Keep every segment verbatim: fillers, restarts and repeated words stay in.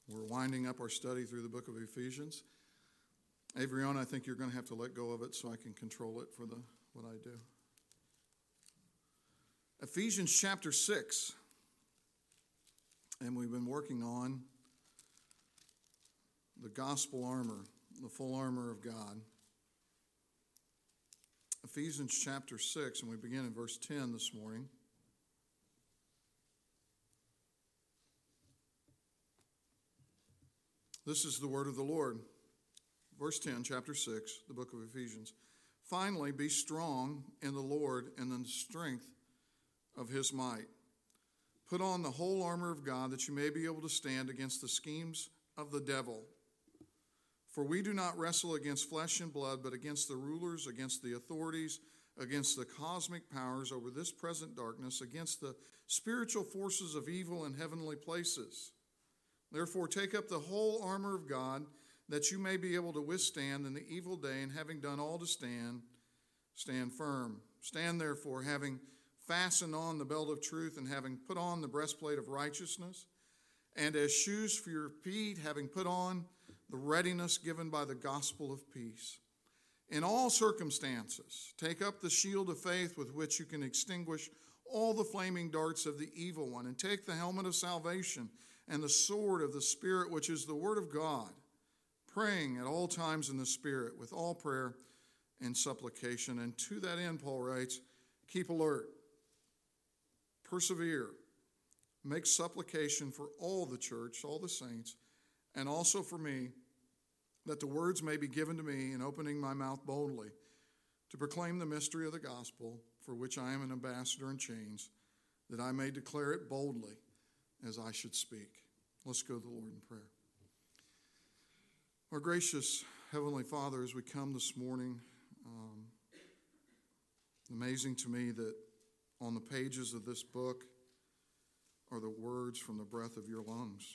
We're winding up our study through the book of Ephesians. Avrion, I think you're going to have to let go of it so I can control it for the what I do. Ephesians chapter six. And we've been working on the gospel armor, the full armor of God. Ephesians chapter six, and we begin in verse ten this morning. This is the word of the Lord. Verse ten, chapter six, the book of Ephesians. Finally, be strong in the Lord and in the strength of his might. Put on the whole armor of God that you may be able to stand against the schemes of the devil. For we do not wrestle against flesh and blood, but against the rulers, against the authorities, against the cosmic powers over this present darkness, against the spiritual forces of evil in heavenly places. Therefore, take up the whole armor of God, that you may be able to withstand in the evil day, and having done all to stand, stand firm. Stand therefore, having fastened on the belt of truth, and having put on the breastplate of righteousness, and as shoes for your feet, having put on the readiness given by the gospel of peace. In all circumstances, take up the shield of faith with which you can extinguish all the flaming darts of the evil one, and take the helmet of salvation and the sword of the Spirit, which is the word of God, praying at all times in the Spirit with all prayer and supplication. And to that end, Paul writes, keep alert, persevere, make supplication for all the church, all the saints, and also for me, that the words may be given to me in opening my mouth boldly to proclaim the mystery of the gospel, for which I am an ambassador in chains, that I may declare it boldly as I should speak. Let's go to the Lord in prayer. Our gracious Heavenly Father, as we come this morning, um, amazing to me that on the pages of this book are the words from the breath of your lungs.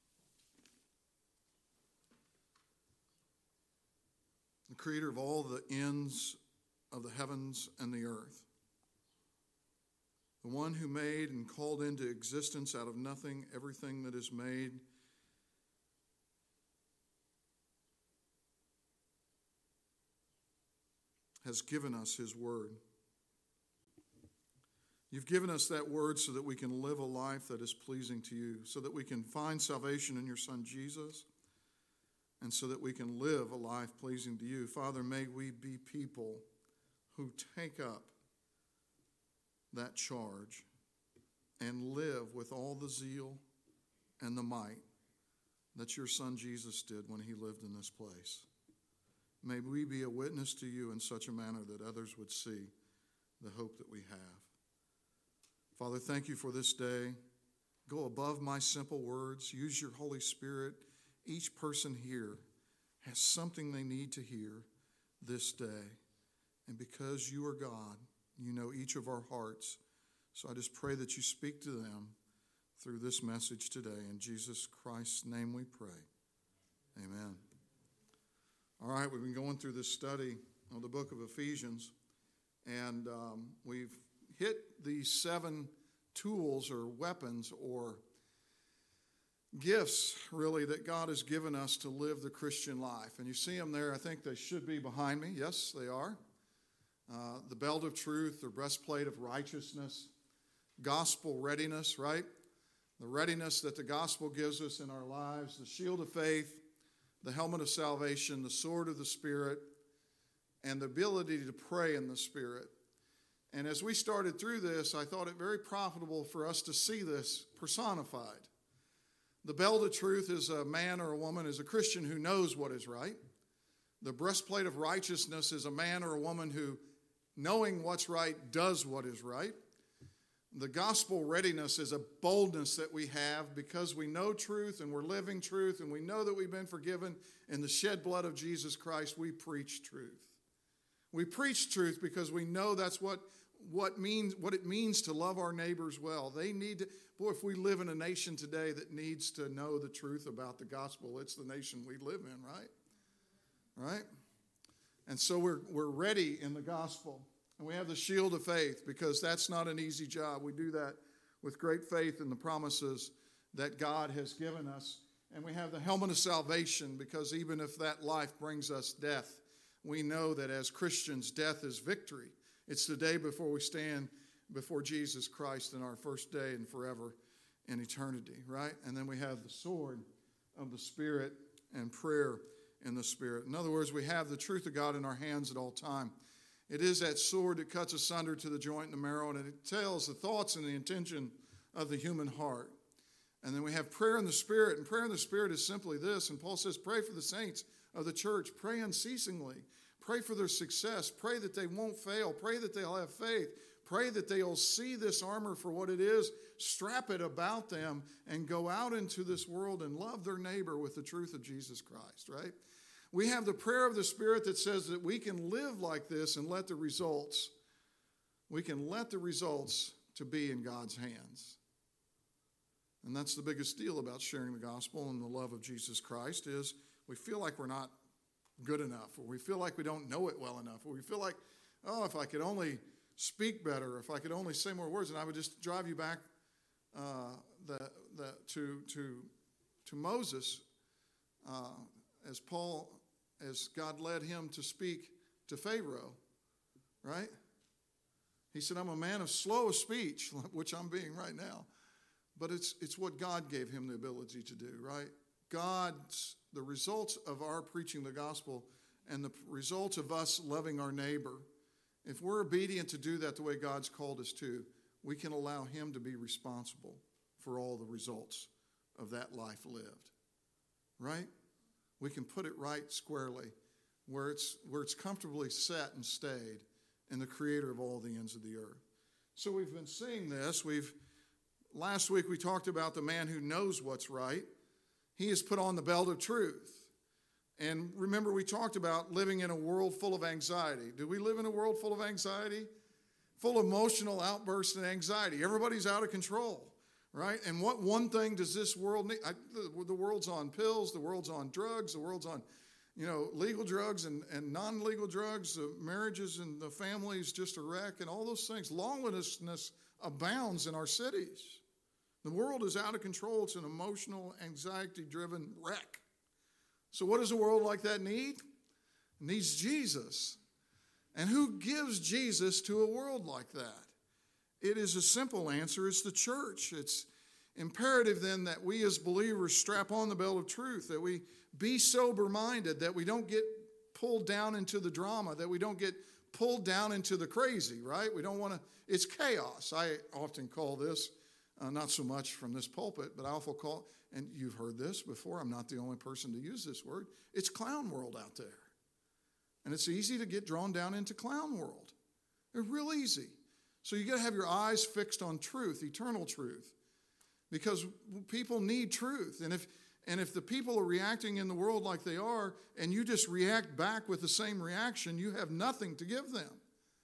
The creator of all the ends of the heavens and the earth. The one who made and called into existence out of nothing everything that is made. Has given us his word. You've given us that word so that we can live a life that is pleasing to you, so that we can find salvation in your Son Jesus, and so that we can live a life pleasing to you. Father, may we be people who take up that charge and live with all the zeal and the might that your Son Jesus did when he lived in this place. May we be a witness to you in such a manner that others would see the hope that we have. Father, thank you for this day. Go above my simple words. Use your Holy Spirit. Each person here has something they need to hear this day. And because you are God, you know each of our hearts. So I just pray that you speak to them through this message today. In Jesus Christ's name we pray. Amen. All right, we've been going through this study of the book of Ephesians. And um, we've hit these seven tools or weapons or gifts, really, that God has given us to live the Christian life. And you see them there. I think they should be behind me. Yes, they are. Uh, the belt of truth, the breastplate of righteousness, gospel readiness, right? The readiness that the gospel gives us in our lives, the shield of faith, the helmet of salvation, the sword of the Spirit, and the ability to pray in the Spirit. And as we started through this, I thought it very profitable for us to see this personified. The belt of truth is a man or a woman, is a Christian who knows what is right. The breastplate of righteousness is a man or a woman who, knowing what's right, does what is right. The gospel readiness is a boldness that we have because we know truth and we're living truth and we know that we've been forgiven in the shed blood of Jesus Christ. We preach truth. We preach truth because we know that's what, what, means, what it means to love our neighbors well. They need to, boy, if we live in a nation today that needs to know the truth about the gospel, it's the nation we live in, right? Right? And so we're we're ready in the gospel. And we have the shield of faith because that's not an easy job. We do that with great faith in the promises that God has given us. And we have the helmet of salvation, because even if that life brings us death, we know that as Christians, death is victory. It's the day before we stand before Jesus Christ in our first day and forever in eternity, right? And then we have the sword of the Spirit and prayer in the Spirit. In other words, we have the truth of God in our hands at all time. It is that sword that cuts asunder to the joint and the marrow, and it tells the thoughts and the intention of the human heart. And then we have prayer in the Spirit, and prayer in the Spirit is simply this. And Paul says, pray for the saints of the church. Pray unceasingly. Pray for their success. Pray that they won't fail. Pray that they'll have faith. Pray that they'll see this armor for what it is, strap it about them, and go out into this world and love their neighbor with the truth of Jesus Christ, right? We have the prayer of the Spirit that says that we can live like this and let the results, we can let the results to be in God's hands. And that's the biggest deal about sharing the gospel and the love of Jesus Christ, is we feel like we're not good enough, or we feel like we don't know it well enough, or we feel like, oh, if I could only speak better, if I could only say more words. And I would just drive you back uh, the, the, to, to, to Moses, uh, as Paul, as God led him to speak to Pharaoh, right? He said, I'm a man of slow of speech, which I'm being right now. But it's it's what God gave him the ability to do, right? God's, the results of our preaching the gospel and the results of us loving our neighbor, if we're obedient to do that the way God's called us to, we can allow him to be responsible for all the results of that life lived, right? We can put it right squarely where it's where it's comfortably set and stayed in the Creator of all the ends of the earth. So we've been seeing this. We've Last week we talked about the man who knows what's right. He has put on the belt of truth. And remember, we talked about living in a world full of anxiety. Do we live in a world full of anxiety? Full of emotional outbursts and anxiety. Everybody's out of control, right? And what one thing does this world need? I, the, the world's on pills, the world's on drugs, the world's on, you know, legal drugs and, and non-legal drugs. The marriages and the families just a wreck, and all those things. Lawlessness abounds in our cities. The world is out of control. It's an emotional, anxiety-driven wreck. So what does a world like that need? It needs Jesus. And who gives Jesus to a world like that? It is a simple answer. It's the church. It's imperative then that we as believers strap on the belt of truth, that we be sober-minded, that we don't get pulled down into the drama, that we don't get pulled down into the crazy, right? We don't want to, it's chaos. I often call this, Uh, not so much from this pulpit, but I often call, and you've heard this before, I'm not the only person to use this word, it's clown world out there. And it's easy to get drawn down into clown world. It's real easy. So you got to have your eyes fixed on truth, eternal truth, because people need truth. And if and if the people are reacting in the world like they are, and you just react back with the same reaction, you have nothing to give them.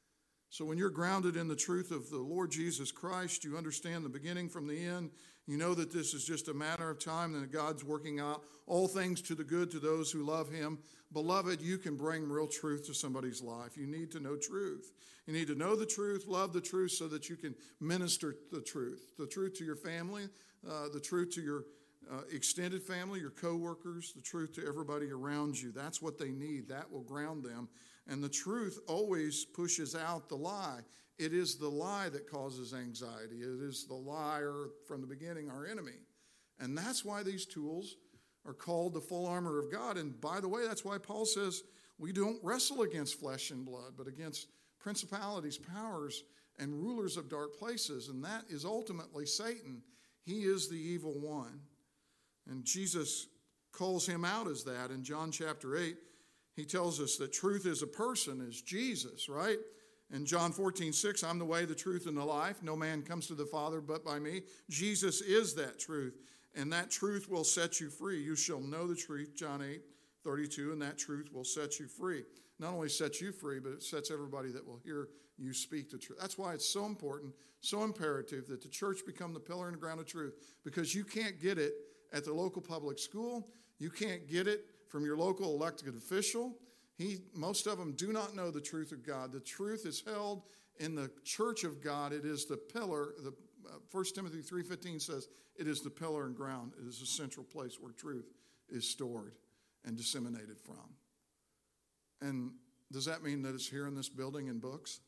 So when you're grounded in the truth of the Lord Jesus Christ, you understand the beginning from the end. You know that this is just a matter of time, and that God's working out all things to the good to those who love him. Beloved, you can bring real truth to somebody's life. You need to know truth. You need to know the truth, love the truth, so that you can minister the truth. The truth to your family, uh, the truth to your uh, extended family, your coworkers, the truth to everybody around you. That's what they need. That will ground them. And the truth always pushes out the lie. It is the lie that causes anxiety. It is the liar from the beginning, our enemy. And that's why these tools are called the full armor of God. And by the way, that's why Paul says we don't wrestle against flesh and blood, but against principalities, powers, and rulers of dark places. And that is ultimately Satan. He is the evil one. And Jesus calls him out as that in John chapter eight. He tells us that truth is a person, is Jesus, right? In John fourteen six, I'm the way, the truth, and the life. No man comes to the Father but by me. Jesus is that truth, and that truth will set you free. You shall know the truth, John eight thirty-two, and that truth will set you free. Not only sets you free, but it sets everybody that will hear you speak the truth. That's why it's so important, so imperative that the church become the pillar and ground of truth, because you can't get it at the local public school. You can't get it from your local elected official. He, most of them do not know the truth of God. The truth is held in the church of God. It is the pillar, the First Timothy three fifteen says, it is the pillar and ground. It is the central place where truth is stored and disseminated from. And does that mean that it's here in this building in books?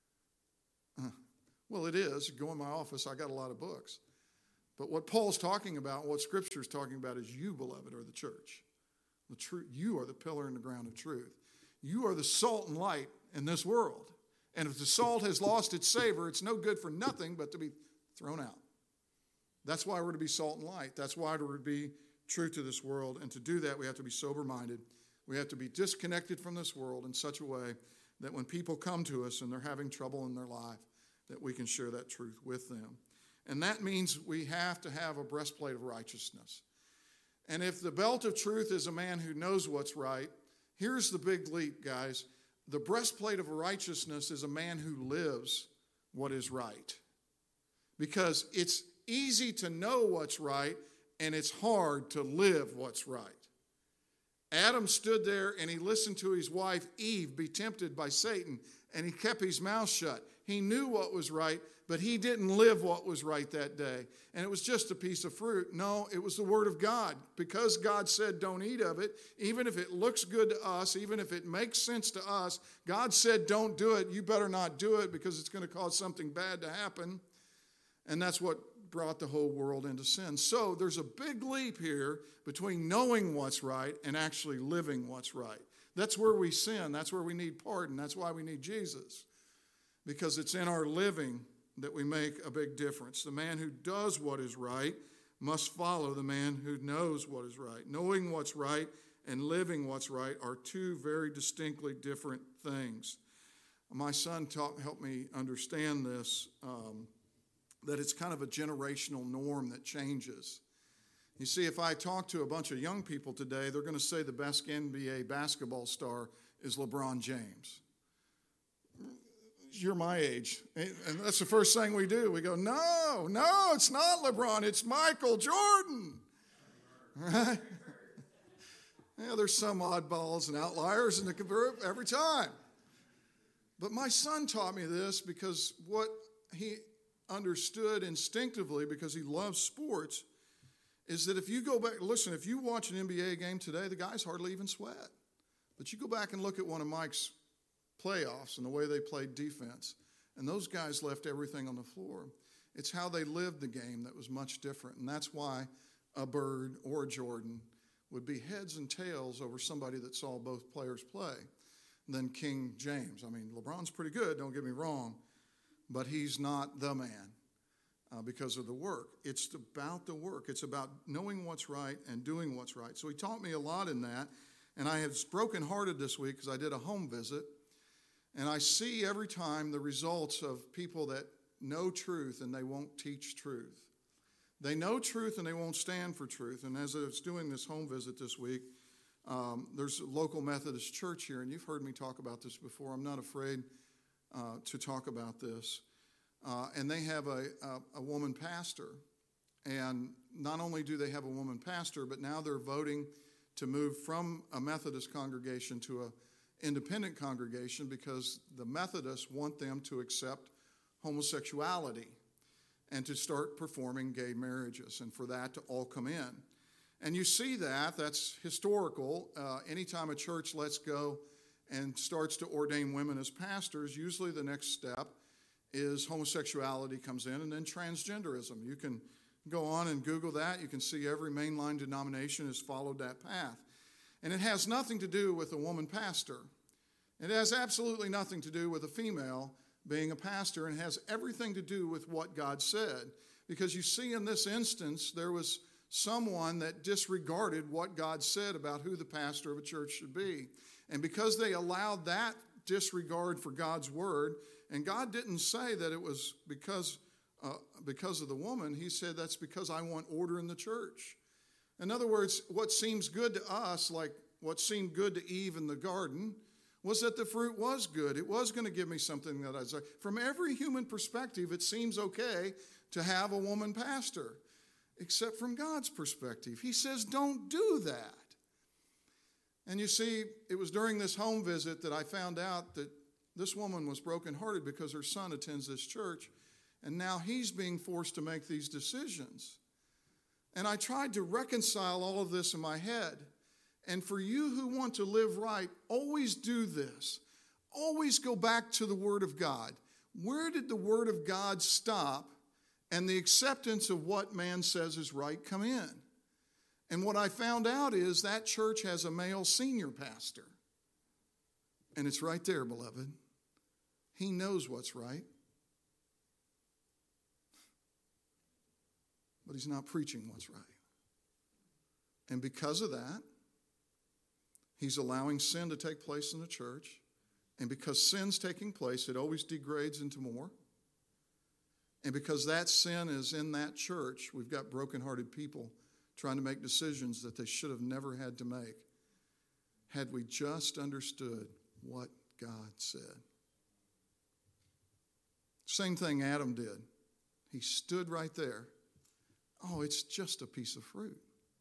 Uh, well, it is. You go in my office, I got a lot of books. But what Paul's talking about, what Scripture is talking about is you, beloved, are the church. The truth, you are the pillar and the ground of truth. You are the salt and light in this world. And if the salt has lost its savor, it's no good for nothing but to be thrown out. That's why we're to be salt and light. That's why we're to be true to this world. And to do that, we have to be sober-minded. We have to be disconnected from this world in such a way that when people come to us and they're having trouble in their life, that we can share that truth with them. And that means we have to have a breastplate of righteousness. And if the belt of truth is a man who knows what's right, here's the big leap, guys. The breastplate of righteousness is a man who lives what is right. Because it's easy to know what's right, and it's hard to live what's right. Adam stood there and he listened to his wife Eve be tempted by Satan, and he kept his mouth shut. He knew what was right, but he didn't live what was right that day. And it was just a piece of fruit. No, it was the Word of God. Because God said don't eat of it, even if it looks good to us, even if it makes sense to us, God said don't do it. You better not do it because it's going to cause something bad to happen. And that's what brought the whole world into sin. So there's a big leap here between knowing what's right and actually living what's right. That's where we sin. That's where we need pardon. That's why we need Jesus. Because it's in our living that we make a big difference. The man who does what is right must follow the man who knows what is right. Knowing what's right and living what's right are two very distinctly different things. My son taught, helped me understand this, um, that it's kind of a generational norm that changes. You see, if I talk to a bunch of young people today, they're going to say the best N B A basketball star is LeBron James. You're my age. And that's the first thing we do. We go, no, no, it's not LeBron. It's Michael Jordan. Right? Yeah, there's some oddballs and outliers in the group every time. But my son taught me this because what he understood instinctively, because he loves sports, is that if you go back, listen, if you watch an N B A game today, the guys hardly even sweat. But you go back and look at one of Mike's playoffs and the way they played defense, and those guys left everything on the floor. It's how they lived the game that was much different, and that's why a Bird or a Jordan would be heads and tails over somebody that saw both players play than King James. I mean, LeBron's pretty good, don't get me wrong, but he's not the man uh, because of the work. It's about the work. It's about knowing what's right and doing what's right. So he taught me a lot in that, and I was brokenhearted this week because I did a home visit. And I see every time the results of people that know truth and they won't teach truth. They know truth and they won't stand for truth. And as I was doing this home visit this week, um, there's a local Methodist church here, and you've heard me talk about this before. I'm not afraid uh, to talk about this. Uh, and they have a, a, a woman pastor. And not only do they have a woman pastor, but now they're voting to move from a Methodist congregation to a independent congregation because the Methodists want them to accept homosexuality and to start performing gay marriages and for that to all come in. And you see that, that's historical. Uh, anytime a church lets go and starts to ordain women as pastors, usually the next step is homosexuality comes in and then transgenderism. You can go on and Google that. You can see every mainline denomination has followed that path. And it has nothing to do with a woman pastor. It has absolutely nothing to do with a female being a pastor, and it has everything to do with what God said. Because you see in this instance, there was someone that disregarded what God said about who the pastor of a church should be. And because they allowed that disregard for God's word, and God didn't say that it was because, uh, because of the woman, he said that's because I want order in the church. In other words, what seems good to us, like what seemed good to Eve in the garden, was that the fruit was good. It was going to give me something that I was like. From every human perspective, it seems okay to have a woman pastor, except from God's perspective. He says, don't do that. And you see, it was during this home visit that I found out that this woman was brokenhearted because her son attends this church, And now he's being forced to make these decisions. And I tried to reconcile all of this in my head. And for you who want to live right, always do this. Always go back to the Word of God. Where did the Word of God stop and the acceptance of what man says is right come in? And what I found out is that church has a male senior pastor. And it's right there, beloved. He knows what's right. But he's not preaching what's right. And because of that, he's allowing sin to take place in the church. And because sin's taking place, it always degrades into more. And because that sin is in that church, we've got brokenhearted people trying to make decisions that they should have never had to make had we just understood what God said. Same thing Adam did. He stood right there. Oh, it's just a piece of fruit.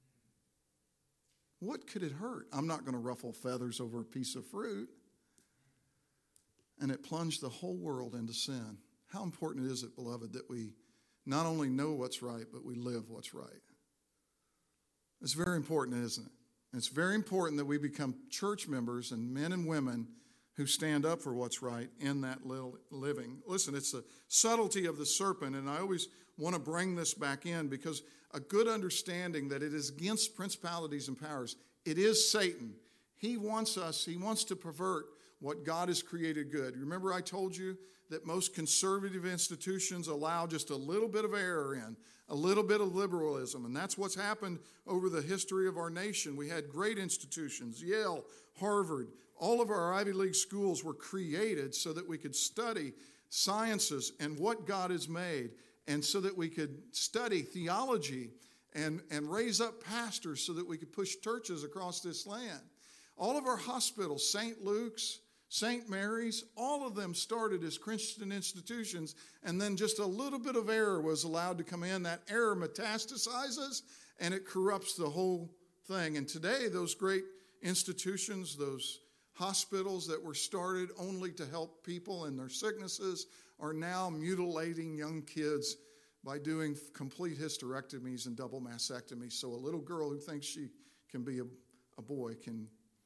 What could it hurt? I'm not going to ruffle feathers over a piece of fruit. And it plunged the whole world into sin. How important is it, beloved, that we not only know what's right, but we live what's right? It's very important, isn't it? It's very important that we become church members and men and women who stand up for what's right in that little living. Listen, it's the subtlety of the serpent, and I always want to bring this back in because a good understanding that it is against principalities and powers. It is Satan. He wants us, he wants to pervert what God has created good. Remember I told you that most conservative institutions allow just a little bit of error in, a little bit of liberalism, and that's what's happened over the history of our nation. We had great institutions, Yale, Harvard, all of our Ivy League schools were created so that we could study sciences and what God has made, and so that we could study theology and, and raise up pastors so that we could push churches across this land. All of our hospitals, Saint Luke's, Saint Mary's, all of them started as Christian institutions, and then just a little bit of error was allowed to come in. That error metastasizes, and it corrupts the whole thing. And today, those great institutions, those hospitals that were started only to help people in their sicknesses, are now mutilating young kids by doing complete hysterectomies and double mastectomies. So a little girl who thinks she can be a, a boy can...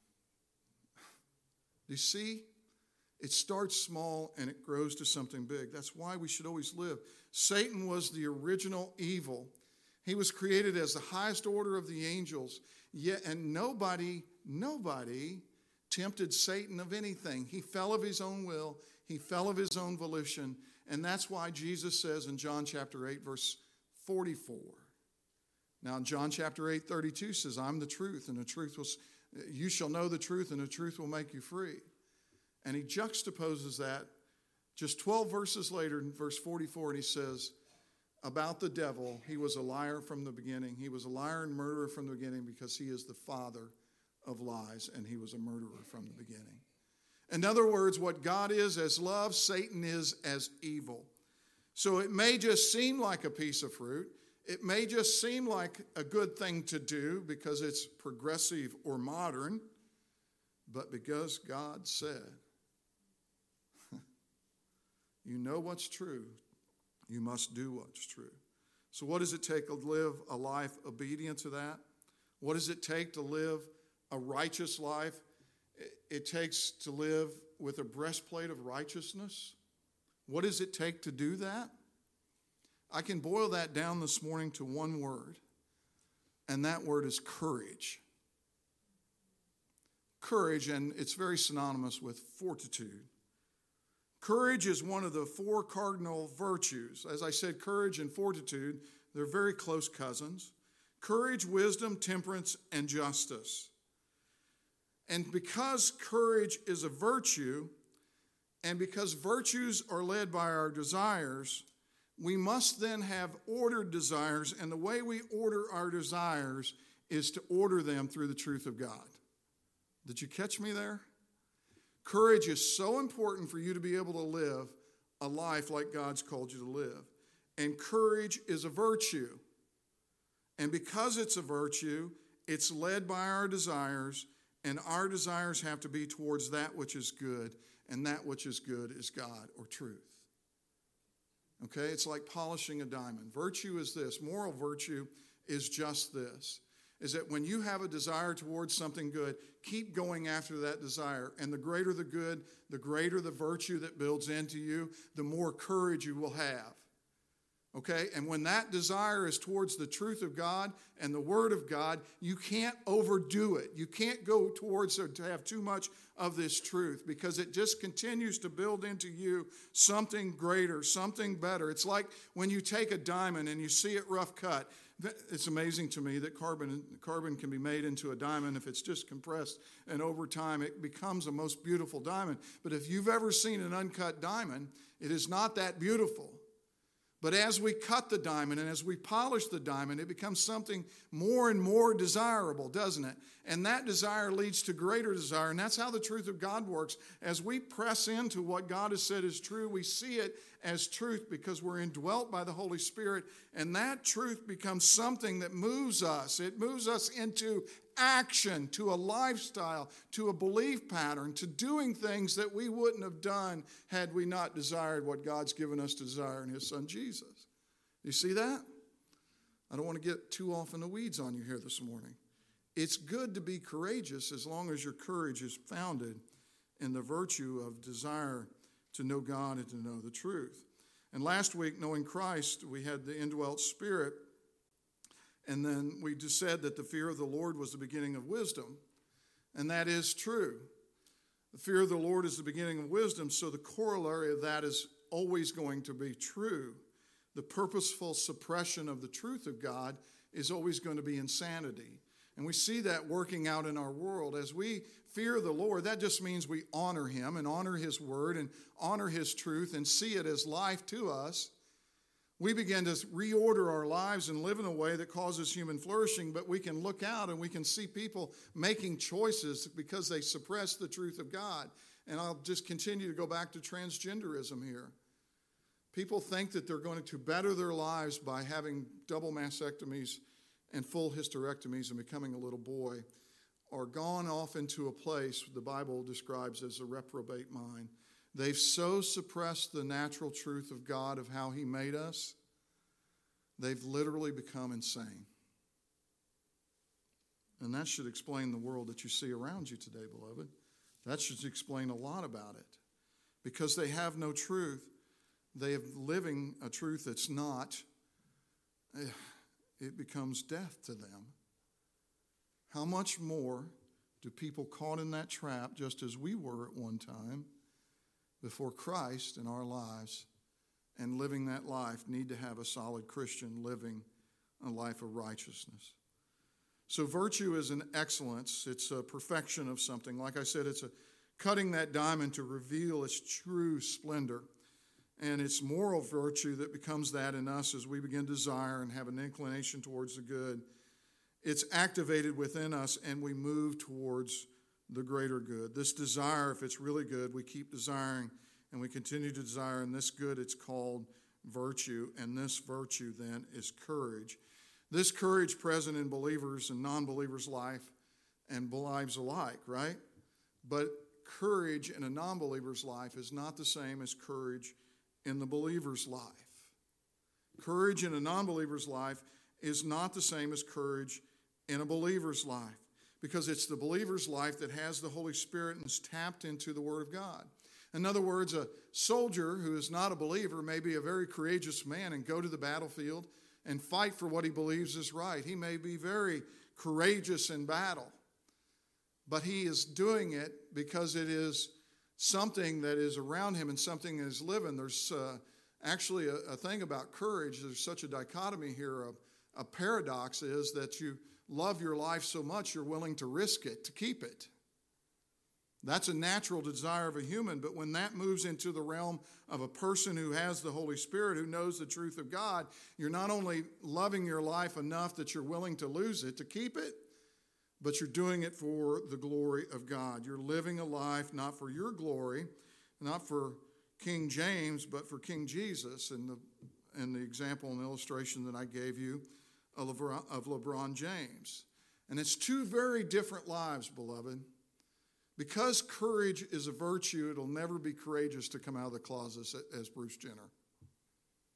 Do you see? It starts small and it grows to something big. That's why we should always live. Satan was the original evil. He was created as the highest order of the angels. Yet, and nobody, nobody tempted Satan of anything. He fell of his own will. He fell of his own volition. And that's why Jesus says in John chapter eight, verse forty-four. Now, in John chapter eight, thirty-two says, I'm the truth, and the truth will... You shall know the truth, and the truth will make you free. And he juxtaposes that just twelve verses later in verse forty-four, and he says about the devil, he was a liar from the beginning. He was a liar and murderer from the beginning because he is the father of lies, and he was a murderer from the beginning. In other words, what God is as love, Satan is as evil. So it may just seem like a piece of fruit. It may just seem like a good thing to do because it's progressive or modern, but because God said, you know what's true, you must do what's true. So what does it take to live a life obedient to that? What does it take to live a righteous life? It takes to live with a breastplate of righteousness. What does it take to do that? I can boil that down this morning to one word, and that word is courage. Courage, and it's very synonymous with fortitude. Courage is one of the four cardinal virtues. As I said, courage and fortitude, they're very close cousins. Courage, wisdom, temperance, and justice. And because courage is a virtue, and because virtues are led by our desires, we must then have ordered desires, and the way we order our desires is to order them through the truth of God. Did you catch me there? Courage is so important for you to be able to live a life like God's called you to live. And courage is a virtue. And because it's a virtue, it's led by our desires, and our desires have to be towards that which is good, and that which is good is God or truth. Okay, it's like polishing a diamond. Virtue is this. Moral virtue is just this, is that when you have a desire towards something good, keep going after that desire. And the greater the good, the greater the virtue that builds into you, the more courage you will have. Okay, and when that desire is towards the truth of God and the Word of God, you can't overdo it. You can't go towards or to have too much of this truth, because it just continues to build into you something greater, something better. It's like when you take a diamond and you see it rough cut. It's amazing to me that carbon, carbon can be made into a diamond if it's just compressed, and over time it becomes a most beautiful diamond. But if you've ever seen an uncut diamond, it is not that beautiful. But as we cut the diamond and as we polish the diamond, it becomes something more and more desirable, doesn't it? And that desire leads to greater desire. And that's how the truth of God works. As we press into what God has said is true, we see it as truth because we're indwelt by the Holy Spirit. And that truth becomes something that moves us. It moves us into action, to a lifestyle, to a belief pattern, to doing things that we wouldn't have done had we not desired what God's given us to desire in His Son Jesus. You see that? I don't want to get too off in the weeds on you here this morning. It's good to be courageous as long as your courage is founded in the virtue of desire to know God and to know the truth. And last week, knowing Christ, we had the indwelt Spirit. And then we just said that the fear of the Lord was the beginning of wisdom. And that is true. The fear of the Lord is the beginning of wisdom, so the corollary of that is always going to be true. The purposeful suppression of the truth of God is always going to be insanity. And we see that working out in our world. As we fear the Lord, that just means we honor Him and honor His word and honor His truth and see it as life to us. We begin to reorder our lives and live in a way that causes human flourishing, but we can look out and we can see people making choices because they suppress the truth of God. And I'll just continue to go back to transgenderism here. People think that they're going to better their lives by having double mastectomies and full hysterectomies and becoming a little boy, or gone off into a place the Bible describes as a reprobate mind. They've so suppressed the natural truth of God, of how He made us, they've literally become insane. And that should explain the world that you see around you today, beloved. That should explain a lot about it. Because they have no truth. They have living a truth that's not. It becomes death to them. How much more do people caught in that trap, just as we were at one time, before Christ in our lives and living that life, need to have a solid Christian living a life of righteousness? So virtue is an excellence. It's a perfection of something. Like I said, it's a cutting that diamond to reveal its true splendor. And it's moral virtue that becomes that in us as we begin to desire and have an inclination towards the good. It's activated within us and we move towards the greater good. This desire, if it's really good, we keep desiring and we continue to desire. And this good, it's called virtue. And this virtue then is courage. This courage present in believers and non-believers' life and lives alike, right? But courage in a non-believer's life is not the same as courage in the believer's life. Courage in a non-believer's life is not the same as courage in a believer's life, because it's the believer's life that has the Holy Spirit and is tapped into the Word of God. In other words, a soldier who is not a believer may be a very courageous man and go to the battlefield and fight for what he believes is right. He may be very courageous in battle, but he is doing it because it is something that is around him and something that is living. There's uh, actually a, a thing about courage. There's such a dichotomy here. A, a paradox is that you love your life so much you're willing to risk it to keep it. That's a natural desire of a human, but when that moves into the realm of a person who has the Holy Spirit, who knows the truth of God, you're not only loving your life enough that you're willing to lose it to keep it, but you're doing it for the glory of God. You're living a life not for your glory, not for King James, but for King Jesus, and the, and the example and illustration that I gave you of LeBron, of LeBron James. And it's two very different lives, beloved. Because courage is a virtue, it'll never be courageous to come out of the closet as Bruce Jenner.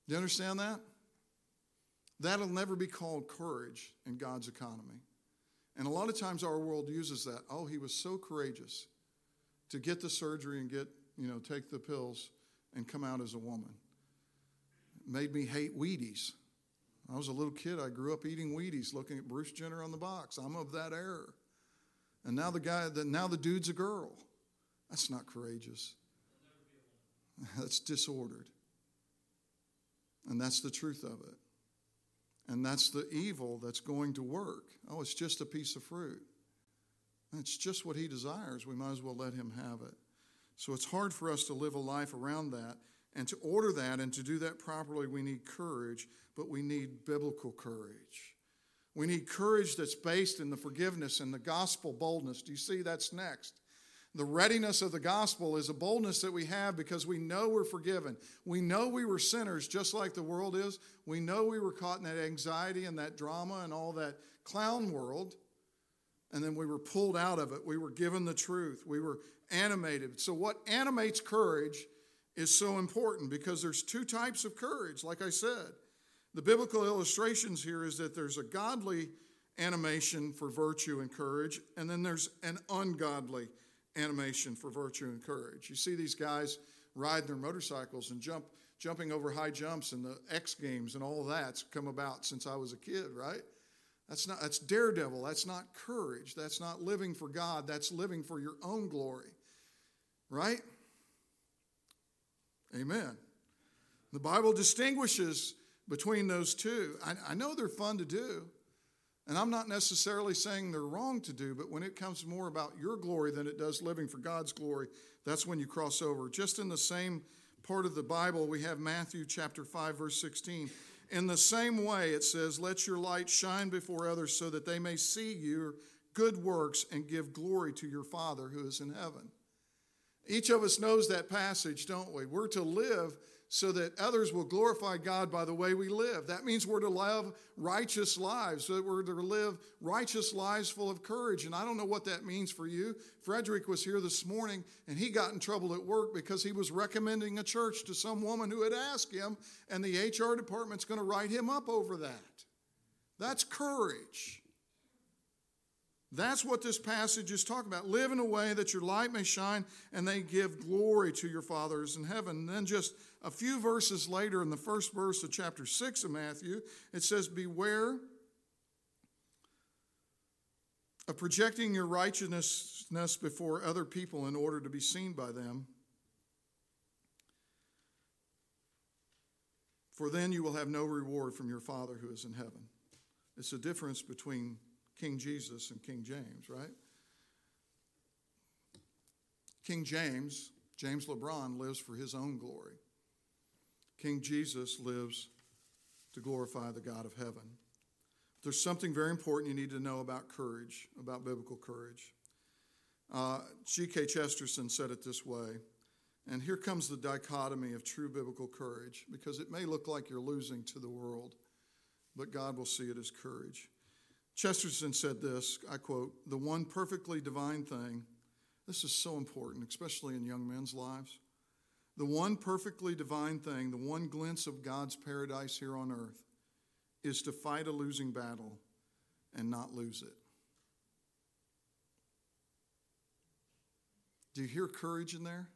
Do you understand that? That'll never be called courage in God's economy. And a lot of times our world uses that. Oh, he was so courageous to get the surgery and get, you know, take the pills and come out as a woman. It made me hate Wheaties. I was a little kid. I grew up eating Wheaties, looking at Bruce Jenner on the box. I'm of that era. And now the guy, the, now the dude's a girl. That's not courageous. That's disordered. And that's the truth of it. And that's the evil that's going to work. Oh, it's just a piece of fruit. It's just what he desires. We might as well let him have it. So it's hard for us to live a life around that. And to order that and to do that properly, we need courage, but we need biblical courage. We need courage that's based in the forgiveness and the gospel boldness. Do you see that's next? The readiness of the gospel is a boldness that we have because we know we're forgiven. We know we were sinners just like the world is. We know we were caught in that anxiety and that drama and all that clown world. And then we were pulled out of it. We were given the truth. We were animated. So what animates courage is so important because there's two types of courage, like I said. The biblical illustrations here is that there's a godly animation for virtue and courage, and then there's an ungodly animation for virtue and courage. You see these guys riding their motorcycles and jump, jumping over high jumps, and the X Games and all that's come about since I was a kid, right? That's not that's daredevil. That's not courage. That's not living for God. That's living for your own glory, right? Amen. The Bible distinguishes between those two. I, I know they're fun to do, and I'm not necessarily saying they're wrong to do, but when it comes more about your glory than it does living for God's glory, that's when you cross over. Just in the same part of the Bible, we have Matthew chapter five, verse sixteen. In the same way, it says, let your light shine before others so that they may see your good works and give glory to your Father who is in heaven. Each of us knows that passage, don't we? We're to live so that others will glorify God by the way we live. That means we're to live righteous lives, so that we're to live righteous lives full of courage. And I don't know what that means for you. Frederick was here this morning, and he got in trouble at work because he was recommending a church to some woman who had asked him, and the H R department's going to write him up over that. That's courage. That's what this passage is talking about. Live in a way that your light may shine and they give glory to your Father who is in heaven. And then just a few verses later, in the first verse of chapter six of Matthew, it says, beware of projecting your righteousness before other people in order to be seen by them. For then you will have no reward from your Father who is in heaven. It's a difference between King Jesus and King James, right? King James, James LeBron, lives for his own glory. King Jesus lives to glorify the God of heaven. There's something very important you need to know about courage, about biblical courage. Uh, G K Chesterton said it this way, and here comes the dichotomy of true biblical courage, because it may look like you're losing to the world, but God will see it as courage. Chesterton said this, I quote, the one perfectly divine thing, this is so important, especially in young men's lives, the one perfectly divine thing, the one glimpse of God's paradise here on earth, is to fight a losing battle and not lose it. Do you hear courage in there?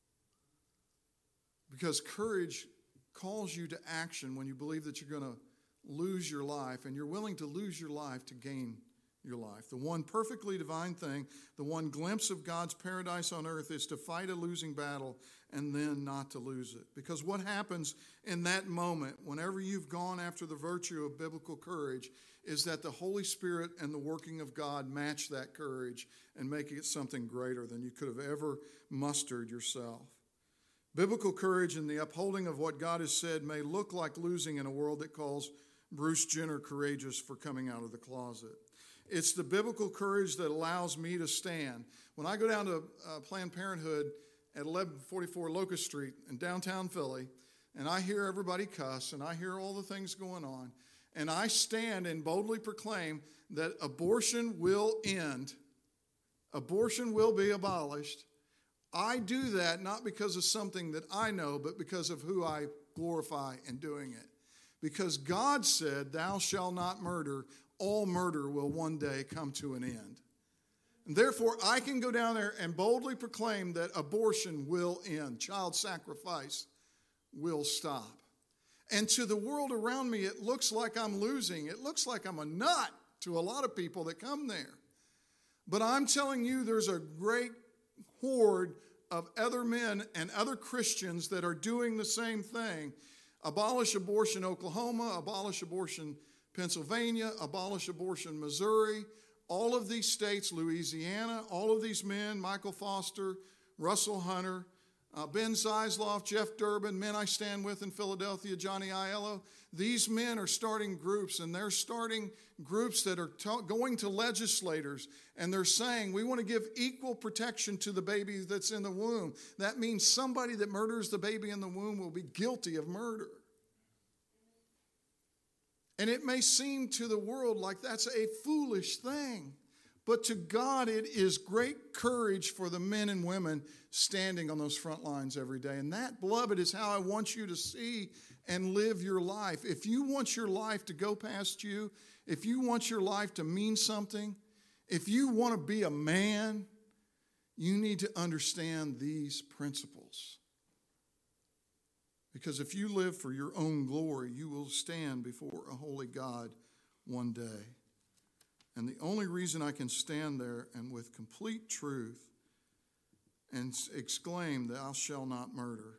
Because courage calls you to action when you believe that you're going to lose your life, and you're willing to lose your life to gain your life. The one perfectly divine thing, the one glimpse of God's paradise on earth, is to fight a losing battle and then not to lose it. Because what happens in that moment, whenever you've gone after the virtue of biblical courage, is that the Holy Spirit and the working of God match that courage and make it something greater than you could have ever mustered yourself. Biblical courage and the upholding of what God has said may look like losing in a world that calls Bruce Jenner courageous for coming out of the closet. It's the biblical courage that allows me to stand. When I go down to uh, Planned Parenthood at eleven forty-four Locust Street in downtown Philly, and I hear everybody cuss, and I hear all the things going on, and I stand and boldly proclaim that abortion will end, abortion will be abolished, I do that not because of something that I know, but because of who I glorify in doing it. Because God said, thou shalt not murder, all murder will one day come to an end. And therefore, I can go down there and boldly proclaim that abortion will end. Child sacrifice will stop. And to the world around me, it looks like I'm losing. It looks like I'm a nut to a lot of people that come there. But I'm telling you, there's a great horde of other men and other Christians that are doing the same thing. Abolish abortion Oklahoma, abolish abortion Pennsylvania, abolish abortion Missouri, all of these states, Louisiana, all of these men, Michael Foster, Russell Hunter, uh, Ben Zeisloff, Jeff Durbin, men I stand with in Philadelphia, Johnny Aiello. These men are starting groups, and they're starting groups that are ta- going to legislators, and they're saying, we want to give equal protection to the baby that's in the womb. That means somebody that murders the baby in the womb will be guilty of murder. And it may seem to the world like that's a foolish thing, but to God it is great courage for the men and women standing on those front lines every day. And that, beloved, is how I want you to see and live your life. If you want your life to go past you, if you want your life to mean something, if you want to be a man, you need to understand these principles. Because if you live for your own glory, you will stand before a holy God one day. And the only reason I can stand there and with complete truth and exclaim, thou shalt not murder,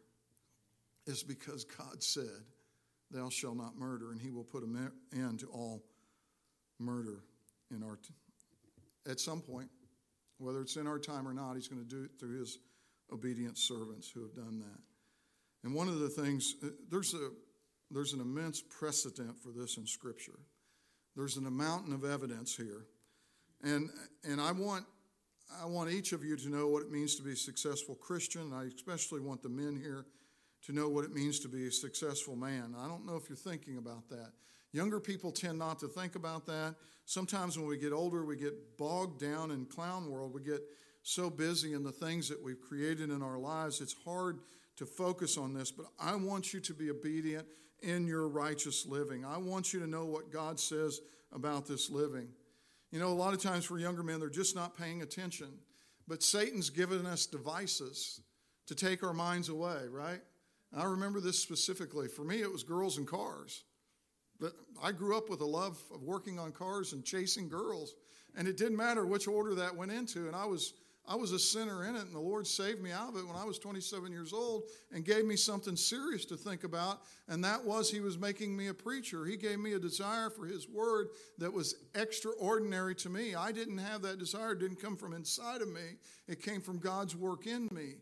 is because God said, thou shalt not murder, and he will put an end to all murder in our t- at some point. Whether it's in our time or not, he's going to do it through his obedient servants who have done that. And one of the things, there's a there's an immense precedent for this in Scripture. There's an mountain of evidence here. And and I want I want each of you to know what it means to be a successful Christian. I especially want the men here to know what it means to be a successful man. I don't know if you're thinking about that. Younger people tend not to think about that. Sometimes when we get older, we get bogged down in clown world. We get so busy in the things that we've created in our lives, it's hard to focus on this, but I want you to be obedient in your righteous living. I want you to know what God says about this living. You know, a lot of times for younger men, they're just not paying attention. But Satan's given us devices to take our minds away, right? And I remember this specifically. For me, it was girls and cars. But I grew up with a love of working on cars and chasing girls. And it didn't matter which order that went into. And I was I was a sinner in it, and the Lord saved me out of it when I was twenty-seven years old and gave me something serious to think about, and that was he was making me a preacher. He gave me a desire for his word that was extraordinary to me. I didn't have that desire. It didn't come from inside of me. It came from God's work in me.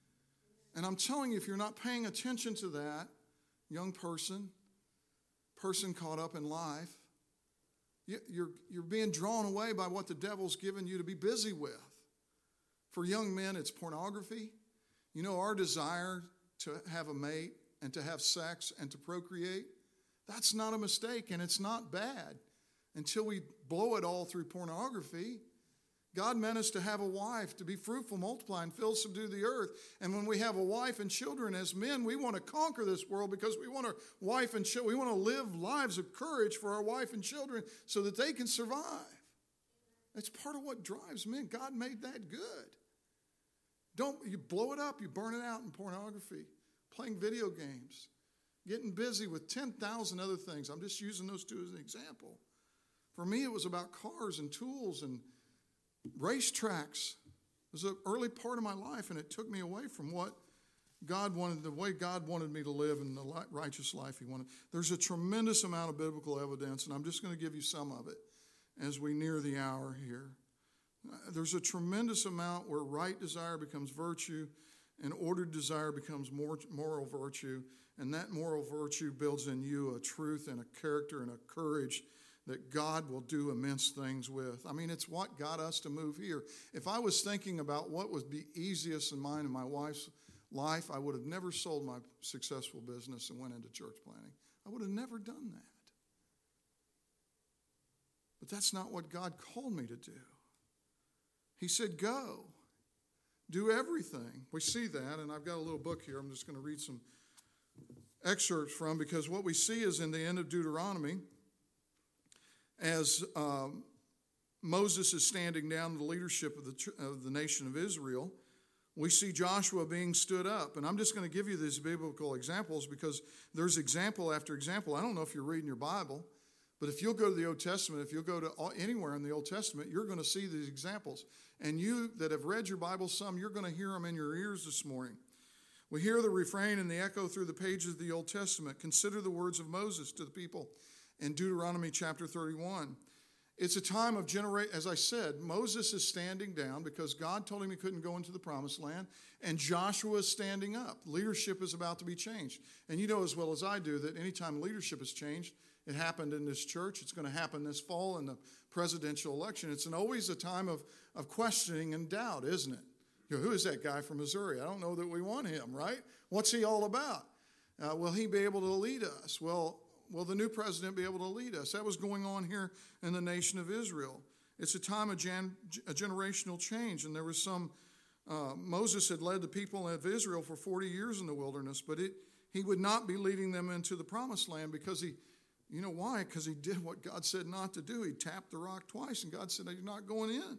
And I'm telling you, if you're not paying attention to that, young person, person caught up in life, you're, you're being drawn away by what the devil's given you to be busy with. For young men, it's pornography. You know, our desire to have a mate and to have sex and to procreate, that's not a mistake, and it's not bad until we blow it all through pornography. God meant us to have a wife, to be fruitful, multiply, and fill, subdue the earth. And when we have a wife and children as men, we want to conquer this world because we want our wife and children, we want to live lives of courage for our wife and children so that they can survive. That's part of what drives men. God made that good. Don't you blow it up, you burn it out in pornography, playing video games, getting busy with ten thousand other things. I'm just using those two as an example. For me, it was about cars and tools and racetracks. It was an early part of my life, and it took me away from what God wanted, the way God wanted me to live and the righteous life he wanted. There's a tremendous amount of biblical evidence, and I'm just going to give you some of it as we near the hour here. There's a tremendous amount where right desire becomes virtue and ordered desire becomes more moral virtue. And that moral virtue builds in you a truth and a character and a courage that God will do immense things with. I mean, it's what got us to move here. If I was thinking about what would be easiest in mine and my wife's life, I would have never sold my successful business and went into church planting. I would have never done that. But that's not what God called me to do. He said, go. Do everything. We see that, and I've got a little book here. I'm just going to read some excerpts from, because what we see is in the end of Deuteronomy, as um, Moses is standing down the leadership of the, of the nation of Israel, we see Joshua being stood up. And I'm just going to give you these biblical examples because there's example after example. I don't know if you're reading your Bible, but if you'll go to the Old Testament, if you'll go to anywhere in the Old Testament, you're going to see these examples. And you that have read your Bible some, you're going to hear them in your ears this morning. We hear the refrain and the echo through the pages of the Old Testament. Consider the words of Moses to the people in Deuteronomy chapter thirty-one. It's a time of generation. As I said, Moses is standing down because God told him he couldn't go into the promised land, and Joshua is standing up. Leadership is about to be changed. And you know as well as I do that anytime leadership is changed, it happened in this church. It's going to happen this fall in the presidential election. It's an, always a time of, of questioning and doubt, isn't it? You know, who is that guy from Missouri? I don't know that we want him, right? What's he all about? Uh, will he be able to lead us? Well, will the new president be able to lead us? That was going on here in the nation of Israel. It's a time of gen, a generational change, and there was some, uh, Moses had led the people of Israel for forty years in the wilderness, but it, he would not be leading them into the promised land because he, you know why? Because he did what God said not to do. He tapped the rock twice, and God said, you're not going in.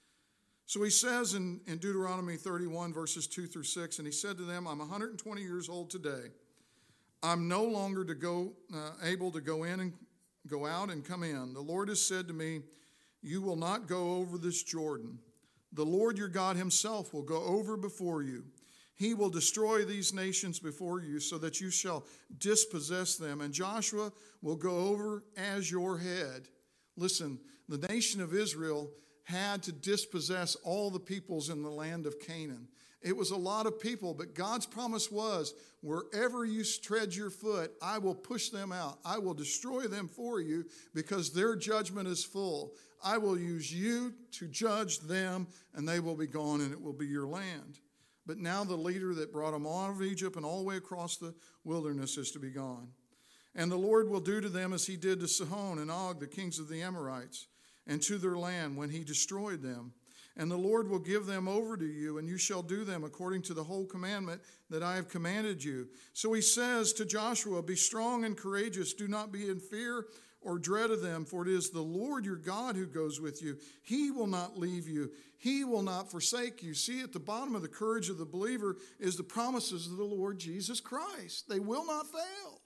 So he says in, in Deuteronomy thirty-one, verses two through six, and he said to them, I'm one hundred twenty years old today. I'm no longer to go uh, able to go in and go out and come in. The Lord has said to me, you will not go over this Jordan. The Lord your God himself will go over before you. He will destroy these nations before you so that you shall dispossess them. And Joshua will go over as your head. Listen, the nation of Israel had to dispossess all the peoples in the land of Canaan. It was a lot of people, but God's promise was, wherever you tread your foot, I will push them out. I will destroy them for you because their judgment is full. I will use you to judge them, and they will be gone, and it will be your land. But now the leader that brought them out of Egypt and all the way across the wilderness is to be gone. And the Lord will do to them as he did to Sihon and Og, the kings of the Amorites, and to their land when he destroyed them. And the Lord will give them over to you, and you shall do them according to the whole commandment that I have commanded you. So he says to Joshua, be strong and courageous. Do not be in fear or dread of them, for it is the Lord your God who goes with you. He will not leave you. He will not forsake you. See, at the bottom of the courage of the believer is the promises of the Lord Jesus Christ. They will not fail.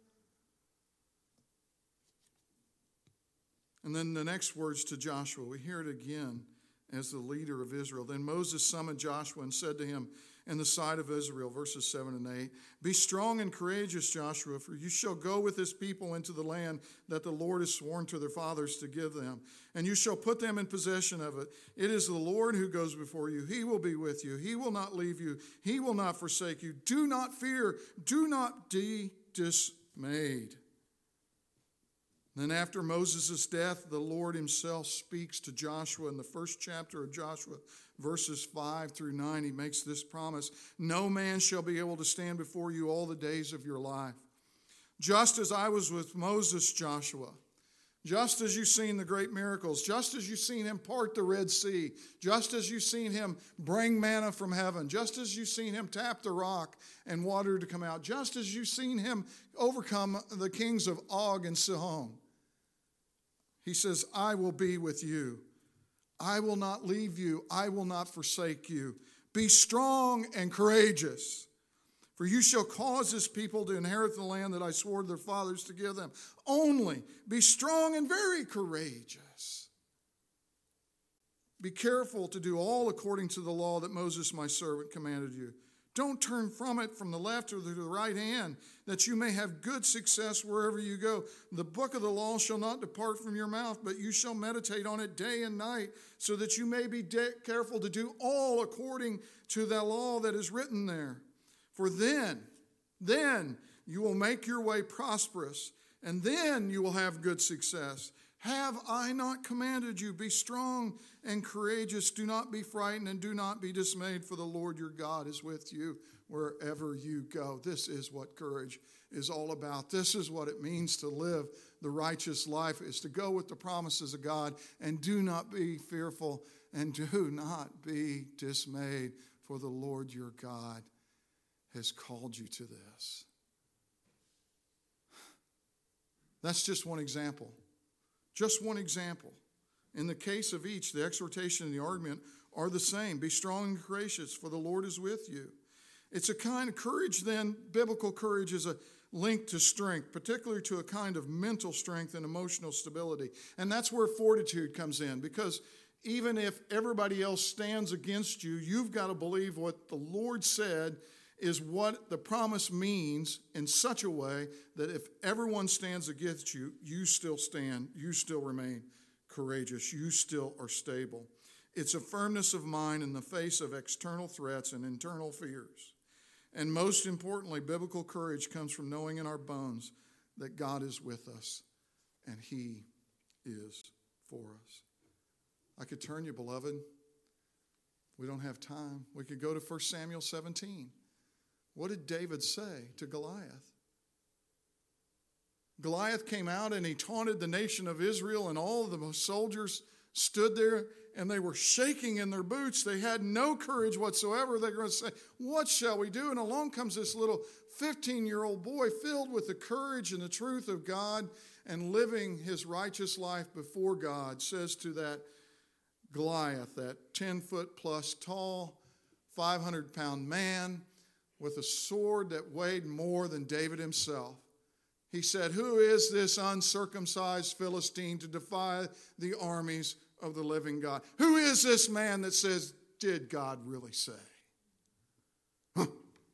And then the next words to Joshua, we hear it again as the leader of Israel. Then Moses summoned Joshua and said to him in the sight of Israel, verses seven and eight, be strong and courageous, Joshua, for you shall go with this people into the land that the Lord has sworn to their fathers to give them. And you shall put them in possession of it. It is the Lord who goes before you. He will be with you. He will not leave you. He will not forsake you. Do not fear. Do not be dismayed. Then after Moses' death, the Lord himself speaks to Joshua in the first chapter of Joshua, verses five through nine. He makes this promise, no man shall be able to stand before you all the days of your life. Just as I was with Moses, Joshua, just as you've seen the great miracles, just as you've seen him part the Red Sea, just as you've seen him bring manna from heaven, just as you've seen him tap the rock and water to come out, just as you've seen him overcome the kings of Og and Sihon. He says, I will be with you. I will not leave you. I will not forsake you. Be strong and courageous, for you shall cause this people to inherit the land that I swore to their fathers to give them. Only be strong and very courageous. Be careful to do all according to the law that Moses my servant commanded you. Don't turn from it from the left or to the right hand, that you may have good success wherever you go. The book of the law shall not depart from your mouth, but you shall meditate on it day and night, so that you may be de- careful to do all according to the law that is written there. For then, then you will make your way prosperous, and then you will have good success. Have I not commanded you? Be strong and courageous. Do not be frightened and do not be dismayed, for the Lord your God is with you wherever you go. This is what courage is all about. This is what it means to live the righteous life, is to go with the promises of God and do not be fearful and do not be dismayed, for the Lord your God has called you to this. That's just one example. Just one example. In the case of each, the exhortation and the argument are the same. Be strong and courageous, for the Lord is with you. It's a kind of courage then. Biblical courage is a link to strength, particularly to a kind of mental strength and emotional stability. And that's where fortitude comes in, because even if everybody else stands against you, you've got to believe what the Lord said is what the promise means in such a way that if everyone stands against you, you still stand, you still remain courageous, you still are stable. It's a firmness of mind in the face of external threats and internal fears. And most importantly, biblical courage comes from knowing in our bones that God is with us and He is for us. I could turn you, beloved. We don't have time. We could go to First Samuel seventeen. What did David say to Goliath? Goliath came out and he taunted the nation of Israel, and all of the soldiers stood there and they were shaking in their boots. They had no courage whatsoever. They were going to say, what shall we do? And along comes this little fifteen-year-old boy filled with the courage and the truth of God and living his righteous life before God, says to that Goliath, that ten-foot plus tall, five hundred pound man with a sword that weighed more than David himself. He said, who is this uncircumcised Philistine to defy the armies of the living God? Who is this man that says, did God really say? Huh.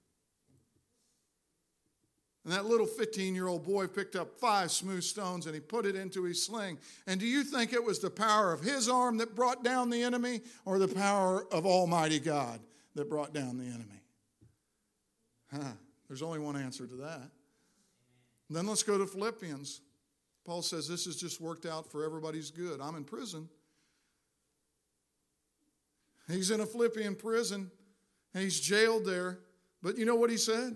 And that little fifteen-year-old boy picked up five smooth stones and he put it into his sling. And do you think it was the power of his arm that brought down the enemy, or the power of Almighty God that brought down the enemy? Huh. There's only one answer to that. And then let's go to Philippians. Paul says this has just worked out for everybody's good. I'm in prison. He's in a Philippian prison and he's jailed there. But you know what he said?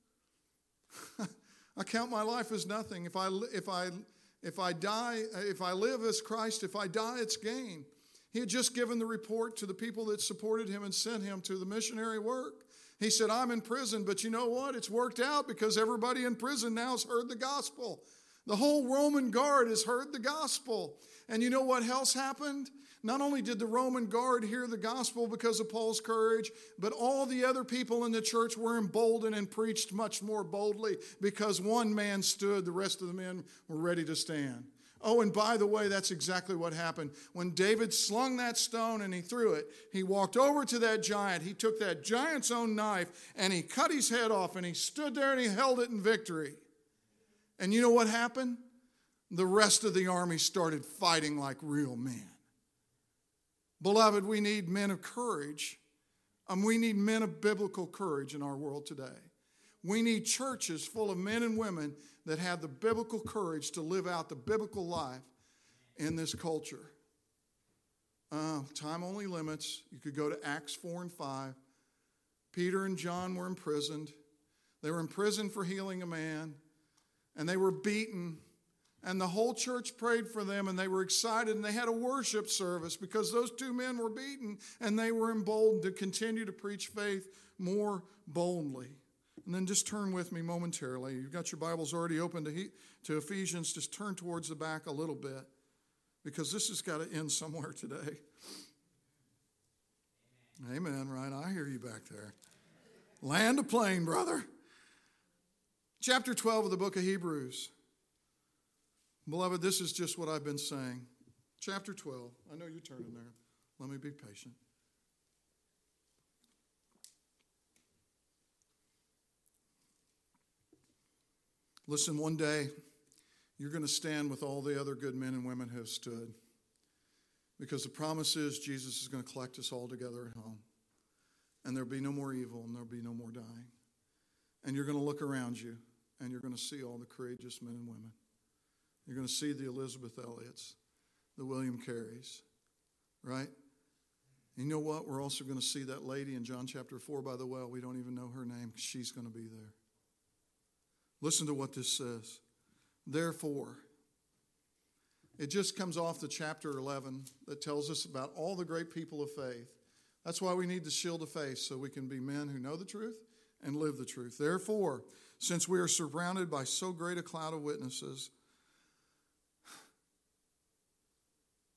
I count my life as nothing. If I, if I, if I die, if I live as Christ, if I die, it's gain. He had just given the report to the people that supported him and sent him to the missionary work. He said, I'm in prison, but you know what? It's worked out because everybody in prison now has heard the gospel. The whole Roman guard has heard the gospel. And you know what else happened? Not only did the Roman guard hear the gospel because of Paul's courage, but all the other people in the church were emboldened and preached much more boldly because one man stood, the rest of the men were ready to stand. Oh, and by the way, that's exactly what happened. When David slung that stone and he threw it, he walked over to that giant. He took that giant's own knife and he cut his head off, and he stood there and he held it in victory. And you know what happened? The rest of the army started fighting like real men. Beloved, we need men of courage. Um, we need men of biblical courage in our world today. We need churches full of men and women that have the biblical courage to live out the biblical life in this culture. Uh, time only limits. You could go to Acts four and five. Peter and John were imprisoned. They were imprisoned for healing a man, and they were beaten. And the whole church prayed for them, and they were excited, and they had a worship service because those two men were beaten, and they were emboldened to continue to preach faith more boldly. And then just turn with me momentarily. You've got your Bibles already open to, he, to Ephesians. Just turn towards the back a little bit, because this has got to end somewhere today. Amen, Amen, right? I hear you back there. Land a plane, brother. Chapter twelve of the book of Hebrews. Beloved, this is just what I've been saying. Chapter twelve. I know you're turning there. Let me be patient. Listen, one day you're going to stand with all the other good men and women who have stood, because the promise is Jesus is going to collect us all together at home, and there'll be no more evil and there'll be no more dying. And you're going to look around you and you're going to see all the courageous men and women. You're going to see the Elizabeth Elliots, the William Careys, right? And you know what? We're also going to see that lady in John chapter four by the well. We don't even know her name. She's going to be there. Listen to what this says. Therefore, it just comes off the chapter eleven that tells us about all the great people of faith. That's why we need the shield of faith, so we can be men who know the truth and live the truth. Therefore, since we are surrounded by so great a cloud of witnesses,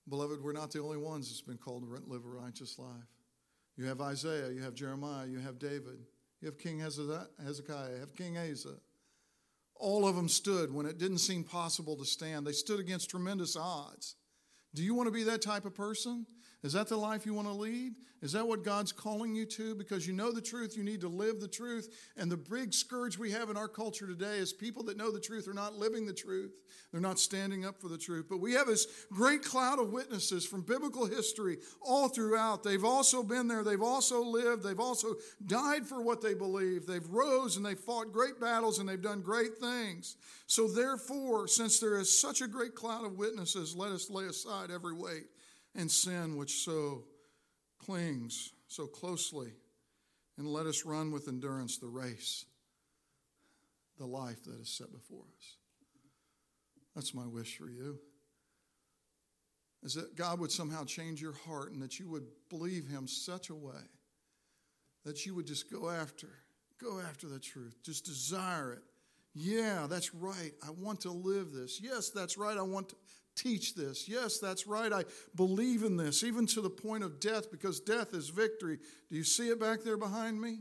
Beloved, we're not the only ones that's been called to live a righteous life. You have Isaiah, you have Jeremiah, you have David, you have King Hezekiah, you have King Asa. All of them stood when it didn't seem possible to stand. They stood against tremendous odds. Do you want to be that type of person? Is that the life you want to lead? Is that what God's calling you to? Because you know the truth, you need to live the truth. And the big scourge we have in our culture today is people that know the truth are not living the truth. They're not standing up for the truth. But we have this great cloud of witnesses from biblical history all throughout. They've also been there. They've also lived. They've also died for what they believe. They've rose and they've fought great battles and they've done great things. So therefore, since there is such a great cloud of witnesses, let us lay aside every weight and sin which so clings so closely, and let us run with endurance the race, the life that is set before us. That's my wish for you, is that God would somehow change your heart and that you would believe him such a way that you would just go after, go after the truth, just desire it. Yeah, that's right. I want to live this. Yes, that's right. I want to teach this. Yes, that's right. I believe in this, even to the point of death, because death is victory. Do you see it back there behind me?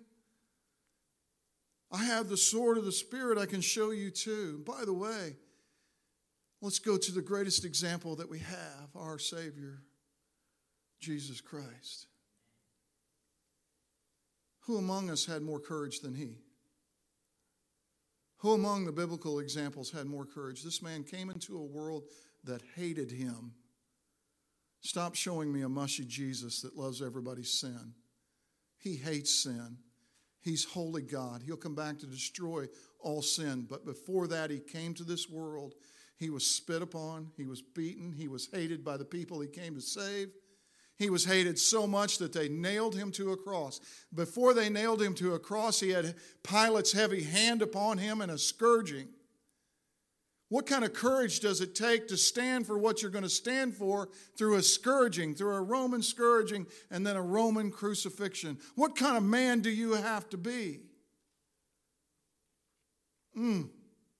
I have the sword of the Spirit I can show you too. By the way, let's go to the greatest example that we have, our Savior, Jesus Christ. Who among us had more courage than he? Who among the biblical examples had more courage? This man came into a world that hated him. Stop showing me a mushy Jesus that loves everybody's sin. He hates sin. He's holy God. He'll come back to destroy all sin. But before that, he came to this world. He was spit upon. He was beaten. He was hated by the people he came to save. He was hated so much that they nailed him to a cross. Before they nailed him to a cross, he had Pilate's heavy hand upon him and a scourging. What kind of courage does it take to stand for what you're going to stand for through a scourging, through a Roman scourging, and then a Roman crucifixion? What kind of man do you have to be? Mm.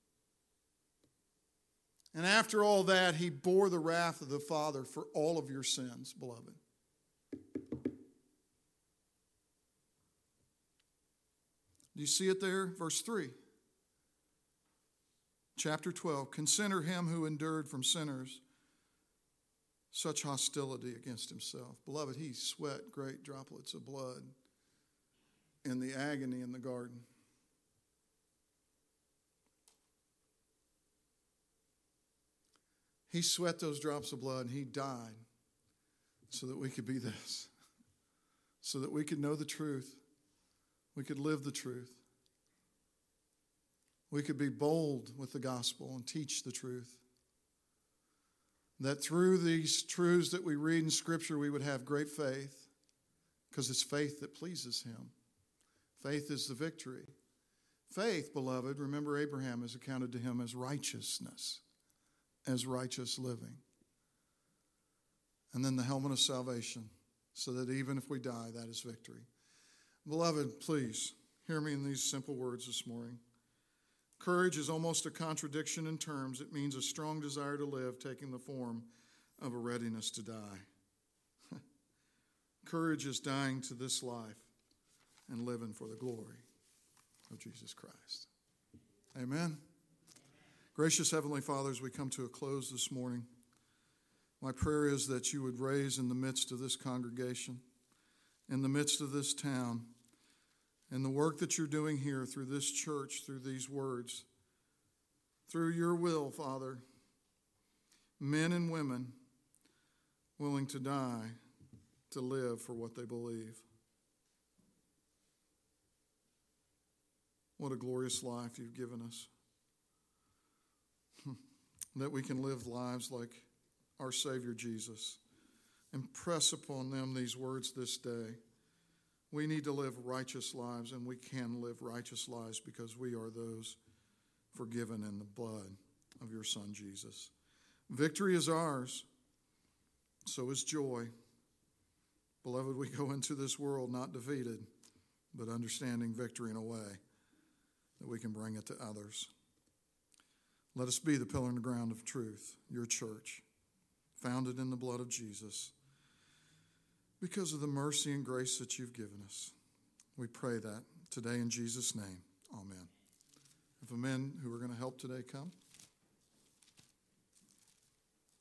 And after all that, he bore the wrath of the Father for all of your sins, beloved. Do you see it there? Verse three. Chapter twelve, consider him who endured from sinners such hostility against himself. Beloved, he sweat great droplets of blood in the agony in the garden. He sweat those drops of blood and he died so that we could be this, so that we could know the truth, we could live the truth. We could be bold with the gospel and teach the truth. That through these truths that we read in Scripture, we would have great faith, because it's faith that pleases him. Faith is the victory. Faith, beloved, remember Abraham is accounted to him as righteousness, as righteous living. And then the helmet of salvation, so that even if we die, that is victory. Beloved, please hear me in these simple words this morning. Courage is almost a contradiction in terms. It means a strong desire to live, taking the form of a readiness to die. Courage is dying to this life and living for the glory of Jesus Christ. Amen. Gracious Heavenly Father, as we come to a close this morning, my prayer is that you would raise in the midst of this congregation, in the midst of this town, and the work that you're doing here through this church, through these words, through your will, Father, men and women willing to die to live for what they believe. What a glorious life you've given us. That we can live lives like our Savior Jesus. Impress upon them these words this day. We need to live righteous lives, and we can live righteous lives because we are those forgiven in the blood of your Son, Jesus. Victory is ours. So is joy. Beloved, we go into this world not defeated, but understanding victory in a way that we can bring it to others. Let us be the pillar and the ground of truth, your church. founded in the blood of Jesus, because of the mercy and grace that you've given us. We pray that today in Jesus' name. Amen. If the men who are going to help today come.